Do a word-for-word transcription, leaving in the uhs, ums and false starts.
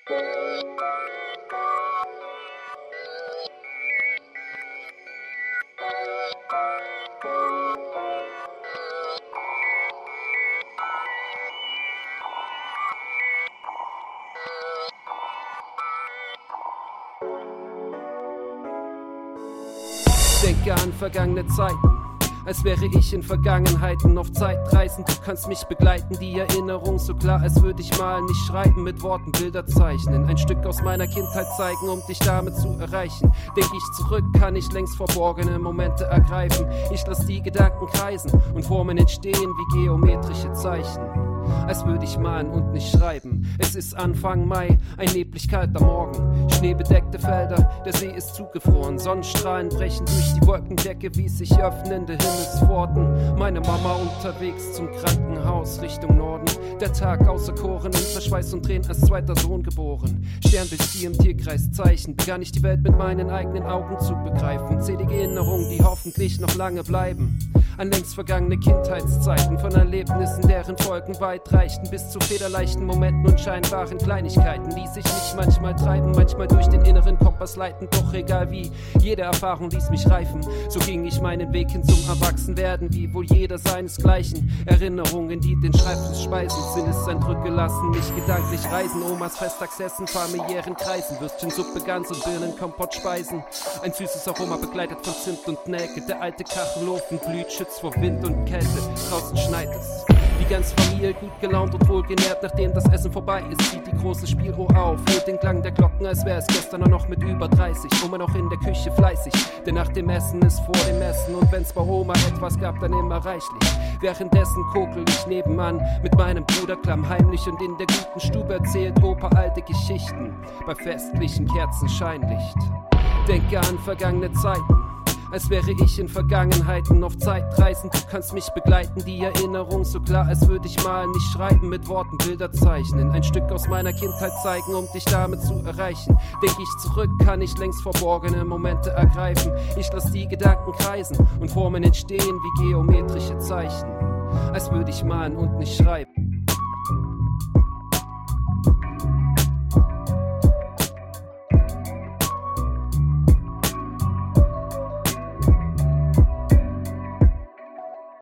Denke an vergangene Zeiten, als wäre ich in Vergangenheiten auf Zeitreisen. Du kannst mich begleiten, die Erinnerung so klar, als würde ich malen, nicht schreiben, mit Worten Bilder zeichnen. Ein Stück aus meiner Kindheit zeigen, um dich damit zu erreichen. Denk ich zurück, kann ich längst verborgene Momente ergreifen. Ich lass die Gedanken kreisen und Formen entstehen wie geometrische Zeichen. Als würde ich malen und nicht schreiben. Es ist Anfang Mai, ein neblig kalter Morgen. Schneebedeckte Felder, der See ist zugefroren. Sonnenstrahlen brechen durch die Wolkendecke wie sich öffnende Himmelspforten. Meine Mama unterwegs zum Krankenhaus Richtung Norden. Der Tag auserkoren, unter Schweiß und Tränen als zweiter Sohn geboren. Sternbild hier im Tierkreiszeichen, begann ich die Welt mit meinen eigenen Augen zu begreifen. Zählige Erinnerungen, die hoffentlich noch lange bleiben. An längst vergangene Kindheitszeiten, von Erlebnissen, deren Folgen weit reichten, bis zu federleichten Momenten und scheinbaren Kleinigkeiten, die sich mich manchmal treiben, manchmal durch den inneren Kompass leiten. Doch egal wie, jede Erfahrung ließ mich reifen. So ging ich meinen Weg hin zum Erwachsenwerden, wie wohl jeder seinesgleichen. Erinnerungen, die den Schreibfluss speisen, Sinneseindrücke lassen mich gedanklich reisen. Omas Festtagsessen, familiären Kreisen, Würstchen, Suppe, Gans und Birnenkompott speisen. Ein süßes Aroma begleitet von Zimt und Nelke. Der alte Kachelofen glüht, schützt vor Wind und Kälte, draußen schneit es. Die ganze Familie gut gelaunt und wohlgenährt, nachdem das Essen vorbei ist, zieht die große Spieluhr auf, hört den Klang der Glocken, als wäre es gestern noch mit über dreißig, immer noch in der Küche fleißig, denn nach dem Essen ist vor dem Essen und wenn's bei Oma etwas gab, dann immer reichlich. Währenddessen kokel ich nebenan mit meinem Bruder klammheimlich und in der guten Stube erzählt Opa alte Geschichten, bei festlichen Kerzenscheinlicht. Denke an vergangene Zeiten, als wäre ich in Vergangenheiten auf Zeitreisen. Du kannst mich begleiten, die Erinnerung so klar, als würde ich malen, nicht schreiben, mit Worten Bilder zeichnen. Ein Stück aus meiner Kindheit zeigen, um dich damit zu erreichen. Denk ich zurück, kann ich längst verborgene Momente ergreifen. Ich lass die Gedanken kreisen und Formen entstehen wie geometrische Zeichen. Als würde ich malen und nicht schreiben.